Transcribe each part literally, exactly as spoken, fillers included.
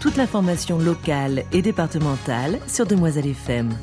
toute l'information locale et départementale sur Demoiselle F M.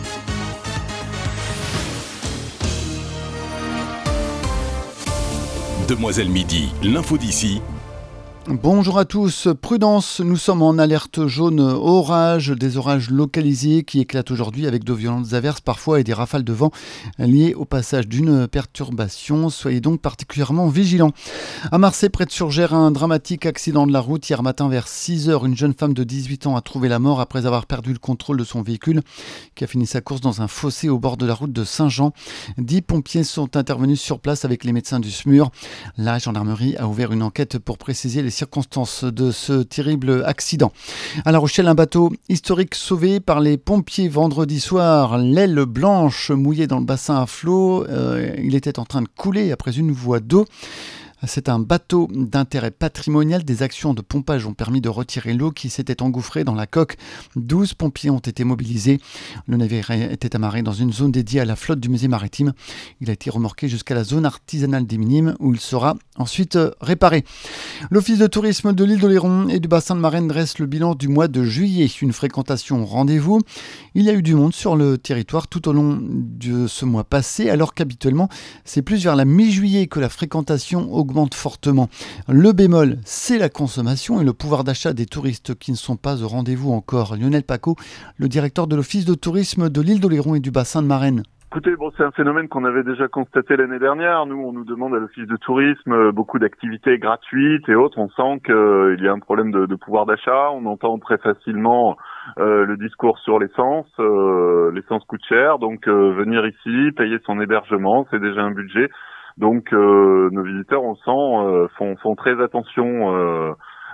Demoiselle Midi, l'info d'ici. Bonjour à tous, prudence, nous sommes en alerte jaune orage, des orages localisés qui éclatent aujourd'hui avec de violentes averses parfois et des rafales de vent liées au passage d'une perturbation. Soyez donc particulièrement vigilants. À Marseille, près de Surgères, un dramatique accident de la route. Hier matin vers six heures, une jeune femme de dix-huit ans a trouvé la mort après avoir perdu le contrôle de son véhicule qui a fini sa course dans un fossé au bord de la route de Saint-Jean. Dix pompiers sont intervenus sur place avec les médecins du S M U R. La gendarmerie a ouvert une enquête pour préciser les circonstances de ce terrible accident. À La Rochelle, un bateau historique sauvé par les pompiers vendredi soir. L'aile blanche mouillée dans le bassin à flot. Euh, il était en train de couler après une voie d'eau. C'est un bateau d'intérêt patrimonial. Des actions de pompage ont permis de retirer l'eau qui s'était engouffrée dans la coque. douze pompiers ont été mobilisés. Le navire était amarré dans une zone dédiée à la flotte du musée maritime. Il a été remorqué jusqu'à la zone artisanale des Minimes où il sera ensuite réparé. L'Office de tourisme de l'île d'Oléron et du bassin de Marennes dresse le bilan du mois de juillet. Une fréquentation au rendez-vous. Il y a eu du monde sur le territoire tout au long de ce mois passé, alors qu'habituellement, c'est plus vers la mi-juillet que la fréquentation augmente fortement. Le bémol, c'est la consommation et le pouvoir d'achat des touristes qui ne sont pas au rendez-vous encore. Lionel Paco, le directeur de l'Office de tourisme de l'île d'Oléron et du bassin de Marennes. Écoutez, bon, c'est un phénomène qu'on avait déjà constaté l'année dernière. Nous, on nous demande à l'Office de tourisme beaucoup d'activités gratuites et autres. On sent qu'il euh, y a un problème de, de pouvoir d'achat. On entend très facilement euh, le discours sur l'essence. Euh, l'essence coûte cher, donc euh, venir ici, payer son hébergement, c'est déjà un budget. Donc euh, nos visiteurs, on sent, euh, font, font très attention euh,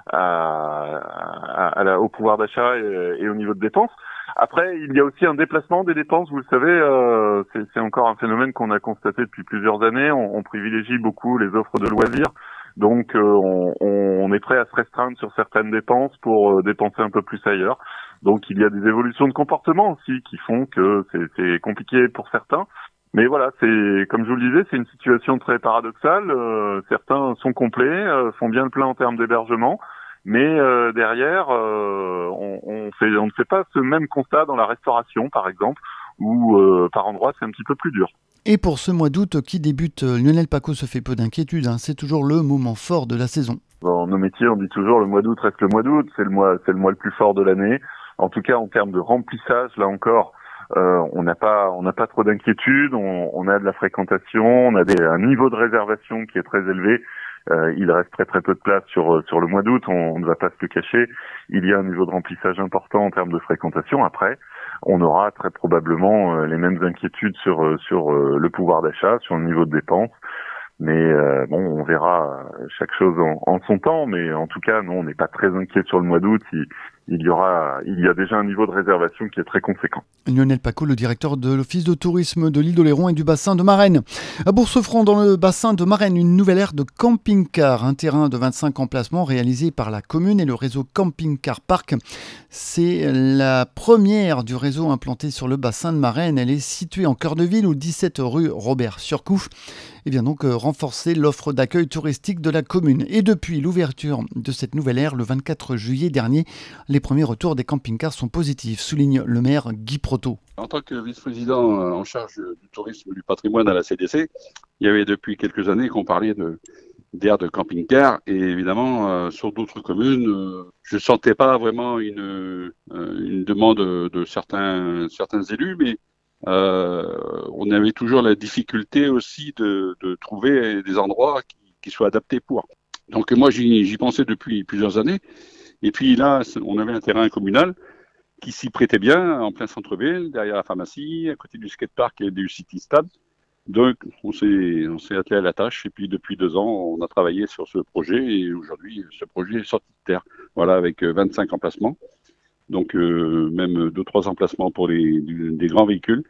à, à, à la, au pouvoir d'achat et, et au niveau de dépenses. Après, il y a aussi un déplacement des dépenses. Vous le savez, euh, c'est, c'est encore un phénomène qu'on a constaté depuis plusieurs années. On, on privilégie beaucoup les offres de loisirs. Donc, euh, on, on est prêt à se restreindre sur certaines dépenses pour euh, dépenser un peu plus ailleurs. Donc, il y a des évolutions de comportement aussi qui font que c'est, c'est compliqué pour certains. Mais voilà, c'est comme je vous le disais, c'est une situation très paradoxale. Euh, certains sont complets, euh, font bien le plein en termes d'hébergement, mais euh, derrière, euh, on, on, fait, on ne fait pas ce même constat dans la restauration, par exemple, où euh, par endroits c'est un petit peu plus dur. Et pour ce mois d'août qui débute, Lionel Paco se fait peu d'inquiétude. Hein, c'est toujours le moment fort de la saison. Dans nos métiers, on dit toujours le mois d'août reste le mois d'août. C'est le mois, c'est le mois le plus fort de l'année. En tout cas, en termes de remplissage, là encore. Euh, on n'a pas, on n'a pas trop d'inquiétude. On, on a de la fréquentation, on a des, un niveau de réservation qui est très élevé. Euh, il reste très très peu de place sur sur le mois d'août. On, on ne va pas se le cacher. Il y a un niveau de remplissage important en termes de fréquentation. Après, on aura très probablement euh, les mêmes inquiétudes sur euh, sur euh, le pouvoir d'achat, sur le niveau de dépense. Mais euh, bon, on verra chaque chose en, en son temps. Mais en tout cas, non, on n'est pas très inquiet sur le mois d'août. Il, il y aura, il y a déjà un niveau de réservation qui est très conséquent. Lionel Paco, le directeur de l'Office de tourisme de l'île d'Oléron et du bassin de Marennes. À Boursefranc, dans le bassin de Marennes, une nouvelle aire de camping-car, un terrain de vingt-cinq emplacements réalisé par la commune et le réseau Camping Car Park. C'est la première du réseau implanté sur le bassin de Marennes. Elle est située en cœur de ville, au dix-sept rue Robert Surcouf, et vient donc renforcer l'offre d'accueil touristique de la commune. Et depuis l'ouverture de cette nouvelle aire, le vingt-quatre juillet dernier, les premiers retours des camping-cars sont positifs, souligne le maire Guy Proto. En tant que vice-président en charge du tourisme et du patrimoine à la C D C, il y avait depuis quelques années qu'on parlait de, d'aires de camping-car et évidemment euh, sur d'autres communes, euh, je ne sentais pas vraiment une, euh, une demande de certains, certains élus, mais euh, on avait toujours la difficulté aussi de, de trouver des endroits qui, qui soient adaptés pour. Donc moi j'y, j'y pensais depuis plusieurs années. Et puis là, on avait un terrain communal qui s'y prêtait bien, en plein centre-ville, derrière la pharmacie, à côté du skatepark et du City Stade. Donc, on s'est, on s'est attelé à la tâche. Et puis, depuis deux ans, on a travaillé sur ce projet. Et aujourd'hui, ce projet est sorti de terre. Voilà, avec vingt-cinq emplacements. Donc, euh, même deux trois emplacements pour les, des grands véhicules.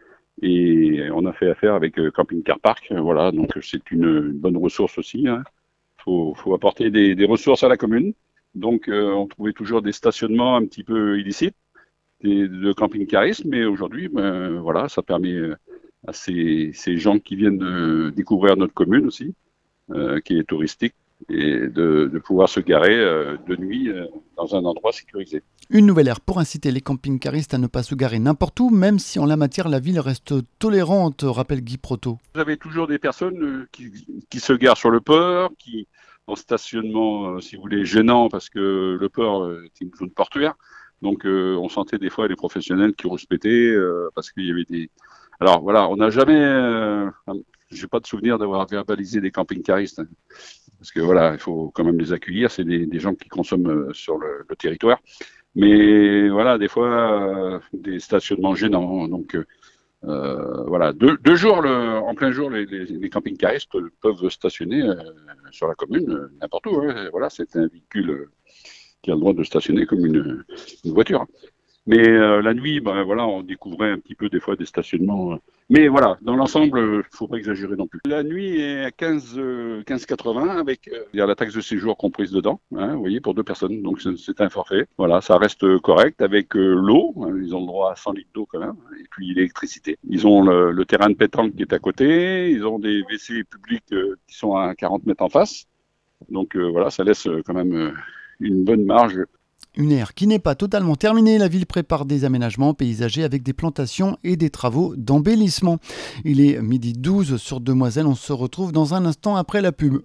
Et on a fait affaire avec Camping Car Park. Voilà, donc c'est une, une bonne ressource aussi. Hein. Faut, faut apporter des, des ressources à la commune. Donc, euh, on trouvait toujours des stationnements un petit peu illicites, des, de camping-carisme, mais aujourd'hui, ben, voilà, ça permet à ces, ces gens qui viennent de découvrir notre commune aussi, euh, qui est touristique, et de, de pouvoir se garer euh, de nuit euh, dans un endroit sécurisé. Une nouvelle ère pour inciter les camping-caristes à ne pas se garer n'importe où, même si en la matière la ville reste tolérante, rappelle Guy Proto. Vous avez toujours des personnes qui, qui se garent sur le port, qui en stationnement, si vous voulez, gênant parce que le port est une zone portuaire. Donc euh, on sentait des fois les professionnels qui rouspétaient euh, parce qu'il y avait des... Alors voilà, on n'a jamais... Euh, j'ai pas de souvenir d'avoir verbalisé des camping-caristes. Hein, parce que voilà, il faut quand même les accueillir. C'est des, des gens qui consomment sur le, le territoire. Mais voilà, des fois, euh, des stationnements gênants. Donc euh, voilà, deux, deux jours, le, en plein jour, les, les, les camping-caristes peuvent stationner euh, sur la commune, euh, n'importe où. Hein. Voilà, c'est un véhicule euh, qui a le droit de stationner comme une, une voiture. Mais euh, la nuit, ben voilà, on découvrait un petit peu des fois des stationnements. Euh, mais voilà, dans l'ensemble, il ne faut pas exagérer non plus. La nuit est à quinze quatre-vingts avec euh, il y a la taxe de séjour comprise dedans, hein, vous voyez, pour deux personnes. Donc c'est, c'est un forfait. Voilà, ça reste correct avec euh, l'eau. Hein, ils ont le droit à cent litres d'eau quand même. Et puis l'électricité. Ils ont le, le terrain de pétanque qui est à côté. Ils ont des W C publics euh, qui sont à quarante mètres en face. Donc euh, voilà, ça laisse euh, quand même euh, une bonne marge. Une ère qui n'est pas totalement terminée, la ville prépare des aménagements paysagers avec des plantations et des travaux d'embellissement. Il est midi douze sur Demoiselle, on se retrouve dans un instant après la pub.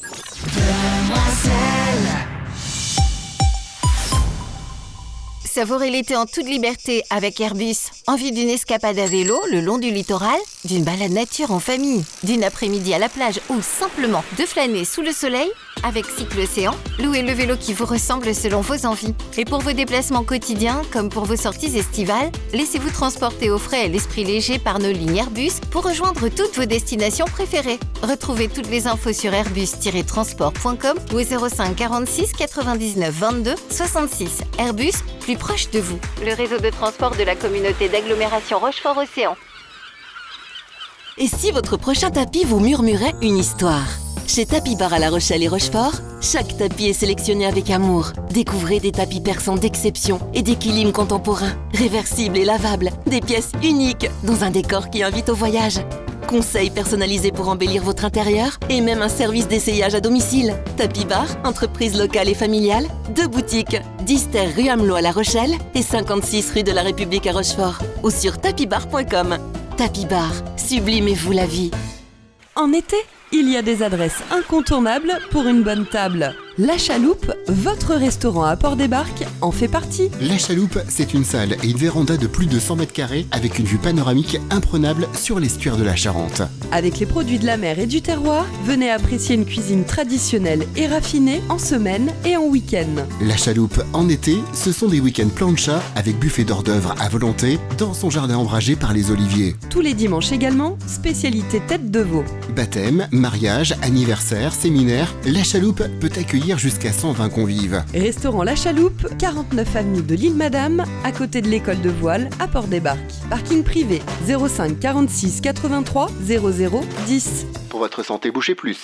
Savourez l'été en toute liberté avec Airbus. Envie d'une escapade à vélo le long du littoral, d'une balade nature en famille, d'une après-midi à la plage ou simplement de flâner sous le soleil? Avec Cycle Océan, louez le vélo qui vous ressemble selon vos envies. Et pour vos déplacements quotidiens, comme pour vos sorties estivales, laissez-vous transporter au frais et l'esprit léger par nos lignes Airbus pour rejoindre toutes vos destinations préférées. Retrouvez toutes les infos sur airbus tiret transport point com ou au zéro cinq quarante-six quatre-vingt-dix-neuf vingt-deux soixante-six. Airbus, plus proche de vous. Le réseau de transport de la communauté d'agglomération Rochefort-Océan. Et si votre prochain tapis vous murmurait une histoire? Chez Tapis Bar à La Rochelle et Rochefort, chaque tapis est sélectionné avec amour. Découvrez des tapis persans d'exception et des kilim contemporains, réversibles et lavables, des pièces uniques dans un décor qui invite au voyage. Conseils personnalisés pour embellir votre intérieur et même un service d'essayage à domicile. Tapis Bar, entreprise locale et familiale, deux boutiques, dix terres rue Amelot à La Rochelle et cinquante-six rue de la République à Rochefort. Ou sur tapis bar point com. Tapis Bar, sublimez-vous la vie. En été, il y a des adresses incontournables pour une bonne table. La Chaloupe, votre restaurant à Port-des-Barques, en fait partie. La Chaloupe, c'est une salle et une véranda de plus de cent mètres carrés avec une vue panoramique imprenable sur l'estuaire de la Charente. Avec les produits de la mer et du terroir, venez apprécier une cuisine traditionnelle et raffinée en semaine et en week-end. La Chaloupe, en été, ce sont des week-ends plancha avec buffet d'hors d'œuvre à volonté dans son jardin ombragé par les oliviers. Tous les dimanches également, spécialité tête de veau. Baptême, mariage, anniversaire, séminaire, La Chaloupe peut accueillir jusqu'à cent vingt convives. Restaurant La Chaloupe, quarante-neuf avenue de l'Île Madame, à côté de l'école de voile à Port-des-Barques. Parking privé zéro cinq quarante-six quatre-vingt-trois zéro zéro dix. Pour votre santé, bouchez plus.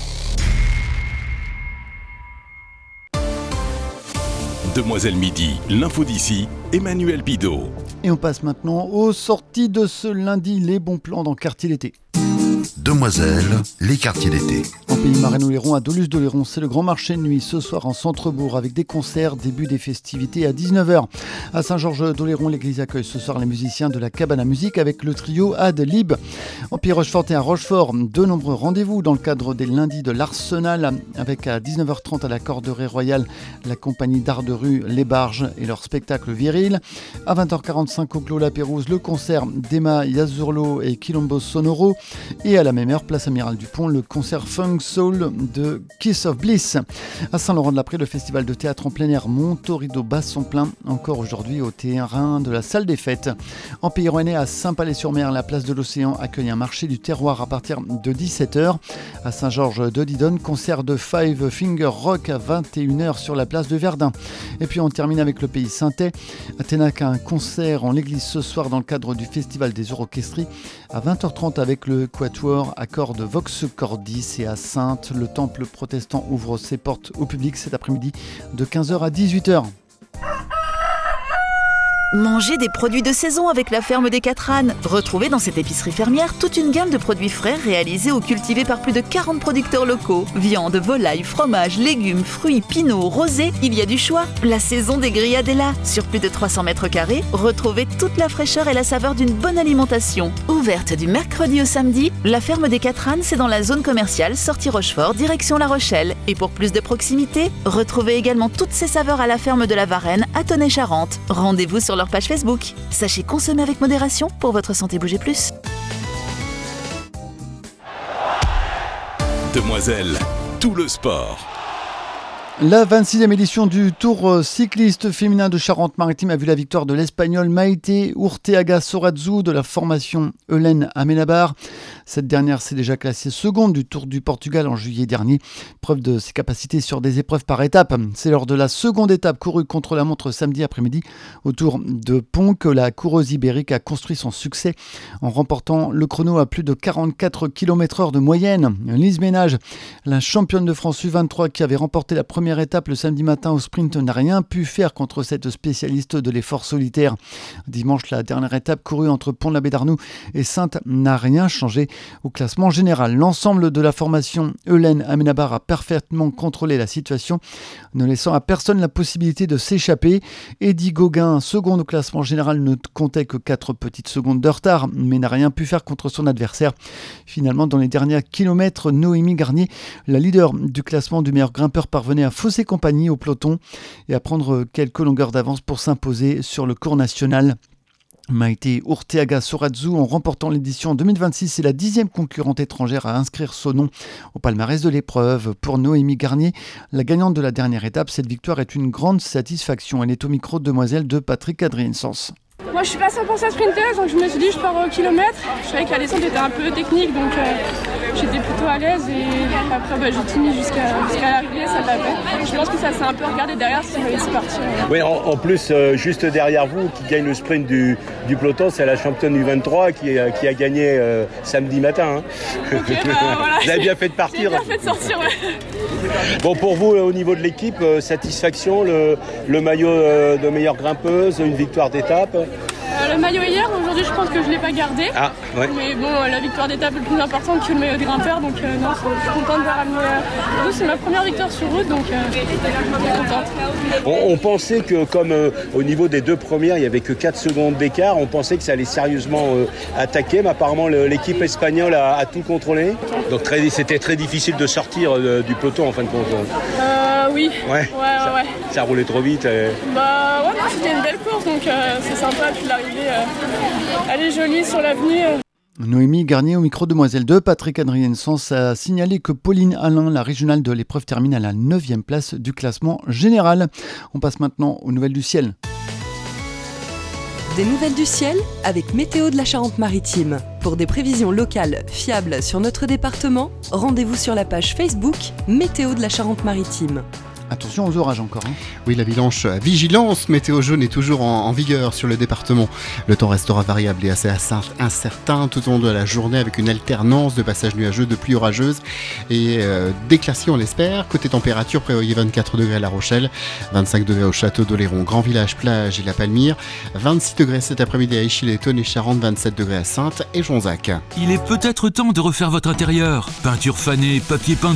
Demoiselle Midi, l'info d'ici, Emmanuel Bidot. Et on passe maintenant aux sorties de ce lundi, les bons plans dans Quartier l'été. Demoiselle, les quartiers d'été. En Pays Marais-Oléron, à Dolusse-d'Oléron, c'est le grand marché de nuit ce soir en centre-bourg avec des concerts, début des festivités à dix-neuf heures. À Saint-Georges-d'Oléron, l'église accueille ce soir les musiciens de la Cabane à musique avec le trio Ad Lib. En Pays Rochefort et à Rochefort, de nombreux rendez-vous dans le cadre des lundis de l'Arsenal avec à dix-neuf heures trente à la Corderie Royale la compagnie d'art de rue Les Barges et leur spectacle viril. À vingt heures quarante-cinq au Clos La Pérouse, le concert d'Emma Yazurlo et Quilombo Sonoro. Et à la même heure, place Amiral Dupont, le concert Funk Soul de Kiss of Bliss. À Saint-Laurent-de-la-Prée, le festival de théâtre en plein air monte au rideau Basson plein, encore aujourd'hui au terrain de la salle des fêtes. En Pays Rouennais, à Saint-Palais-sur-Mer, la place de l'Océan accueille un marché du terroir à partir de dix-sept heures. À Saint-Georges-de-Didonne, concert de Five Finger Rock à vingt et une heures sur la place de Verdun. Et puis on termine avec le Pays Saintais. À Ténac, un concert en l'église ce soir dans le cadre du festival des Orchestries à vingt heures trente avec le Quatuor à cordes Vox Cordis. Et à Saintes, le temple protestant ouvre ses portes au public cet après-midi de quinze heures à dix-huit heures. Mangez des produits de saison avec la ferme des Quatre Ânes. Retrouvez dans cette épicerie fermière toute une gamme de produits frais réalisés ou cultivés par plus de quarante producteurs locaux. Viande, volaille, fromage, légumes, fruits, pinots, rosés, il y a du choix. La saison des grillades est là. Sur plus de trois cents mètres carrés, retrouvez toute la fraîcheur et la saveur d'une bonne alimentation. Ouverte du mercredi au samedi, la ferme des Quatre Ânes, c'est dans la zone commerciale sortie Rochefort, direction La Rochelle. Et pour plus de proximité, retrouvez également toutes ces saveurs à la ferme de la Varenne à Tonnay-Charente. Rendez-vous sur leur page Facebook. Sachez consommer avec modération pour votre santé. Bougez plus. Demoiselle, tout le sport. La vingt-sixième édition du Tour cycliste féminin de Charente-Maritime a vu la victoire de l'Espagnole Maite Urteaga Sorazu de la formation Eulen Amenabar. Cette dernière s'est déjà classée seconde du Tour du Portugal en juillet dernier. Preuve de ses capacités sur des épreuves par étapes. C'est lors de la seconde étape courue contre la montre samedi après-midi au Tour de Pont que la coureuse ibérique a construit son succès en remportant le chrono à plus de quarante-quatre kilomètres heure de moyenne. Lise Ménage, la championne de France U vingt-trois qui avait remporté la première étape le samedi matin au sprint, n'a rien pu faire contre cette spécialiste de l'effort solitaire. Dimanche, la dernière étape courue entre Pont-l'Abbé d'Arnoux et Saintes n'a rien changé au classement général. L'ensemble de la formation Eulen Amenabar a parfaitement contrôlé la situation, ne laissant à personne la possibilité de s'échapper. Eddy Gauguin, second au classement général, ne comptait que quatre petites secondes de retard, mais n'a rien pu faire contre son adversaire. Finalement, dans les derniers kilomètres, Noémie Garnier, la leader du classement du meilleur grimpeur, parvenait à fausser compagnie au peloton et à prendre quelques longueurs d'avance pour s'imposer sur le cours national. Maite Urteaga Sorazu, en remportant l'édition deux mille vingt-six, c'est la dixième concurrente étrangère à inscrire son nom au palmarès de l'épreuve. Pour Noémie Garnier, la gagnante de la dernière étape, cette victoire est une grande satisfaction. Elle est au micro de Demoiselle de Patrick Adrien-Sens. Moi je suis pas cent pour cent sprinteuse, donc je me suis dit je pars au kilomètre. Je savais que la descente était un peu technique, donc euh, j'étais plutôt à l'aise et après bah, j'ai tout mis jusqu'à, jusqu'à l'arrivée, ça l'a fait. Je pense que ça s'est un peu regardé derrière si j'avais laissé partir. Oui, en, en plus, euh, juste derrière vous, qui gagne le sprint du, du peloton, c'est la championne U vingt-trois qui, qui a gagné euh, samedi matin. Hein. Okay, bah, voilà. Vous avez bien fait de partir. J'ai bien fait de sortir, ouais. Bon, pour vous, au niveau de l'équipe, euh, satisfaction, le, le maillot euh, de meilleure grimpeuse, une victoire d'étape. Euh, le maillot hier, aujourd'hui je pense que je ne l'ai pas gardé. Ah, ouais. Mais bon, la victoire d'étape est plus importante que le maillot de grimpeur, donc euh, non, je suis contente de ramener. Euh, c'est ma première victoire sur route, donc euh, je suis contente. On, on pensait que comme euh, au niveau des deux premières, il n'y avait que quatre secondes d'écart, on pensait que ça allait sérieusement euh, attaquer, mais apparemment le, l'équipe espagnole a, a tout contrôlé. Donc très, c'était très difficile de sortir euh, du peloton en fin de compte. Euh, oui. Ouais. Ouais, ça, ouais, ouais. Ça roulait trop vite. Et... Bah ouais, non, c'était une belle course, donc euh, c'est sympa. Puis l'arrivée, euh, elle est jolie sur l'avenue. Euh. Noémie Garnier au micro de Demoiselle de Patrick Adrien-Sens a signalé que Pauline Alain, la régionale de l'épreuve, termine à la neuvième place du classement général. On passe maintenant aux nouvelles du ciel. Des nouvelles du ciel avec Météo de la Charente-Maritime. Pour des prévisions locales fiables sur notre département, rendez-vous sur la page Facebook Météo de la Charente-Maritime. Attention aux orages encore. Hein. Oui, la vigilance, vigilance météo jaune est toujours en, en vigueur sur le département. Le temps restera variable et assez incertain tout au long de la journée avec une alternance de passages nuageux, de pluies orageuses et euh, d'éclaircies on l'espère. Côté température, prévoyez vingt-quatre degrés à La Rochelle, vingt-cinq degrés au Château d'Oléron, Grand Village, Plage et La Palmyre, vingt-six degrés cet après-midi à Échille-les-Thônes et Charente, vingt-sept degrés à Saintes et Jonzac. Il est peut-être temps de refaire votre intérieur. Peinture fanée, papier peint